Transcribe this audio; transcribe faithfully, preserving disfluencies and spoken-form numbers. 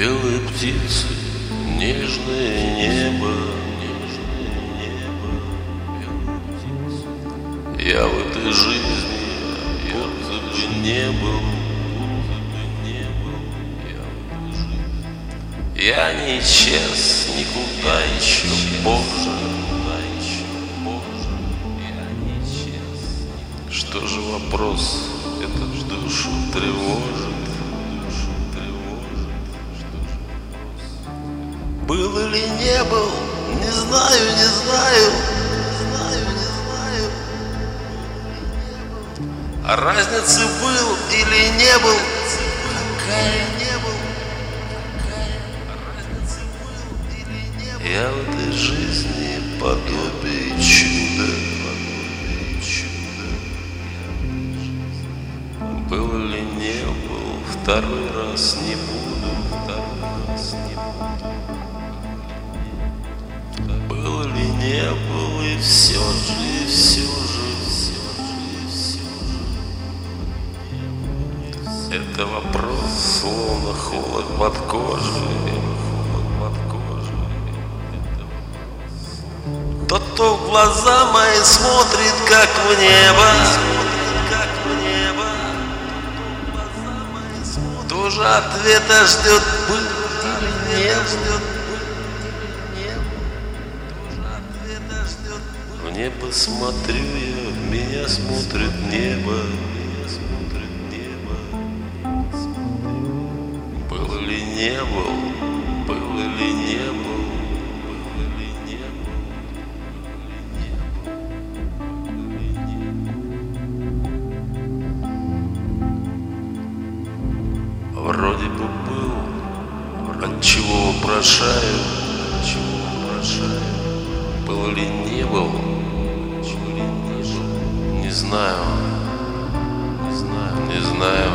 Белые птицы, нежное небо, нежное небо, белые птицы. Я в этой жизни, я бы не был, не был, я в этой жизни. Я не исчез никуда еще позже, еще позже. Я не исчез. Что же вопрос этот душу тревожит? Был или не был, не знаю, не знаю, не знаю, не знаю. А разницы был или не был, какая не был, какая разницы был или не был. Я в этой жизни подобие чуда, подобие чуда. Был или не был, второй раз не буду, второй раз не буду. Был или не был, и все же, и все же, все же, и все же. Это вопрос, словно холод под кожей, холод под кожей. Тот, кто в глаза мои смотрит, как в небо, как в небо, тоже ответа ждет, был или не ждет. В небо смотрю я, в меня смотрит небо, меня смотрит небо. Был или не был, был или не был, был или не был. Вроде бы был, от чего вопрошаю, от чего вопрошаю. Был или не был? Не знаю, не знаю, не знаю.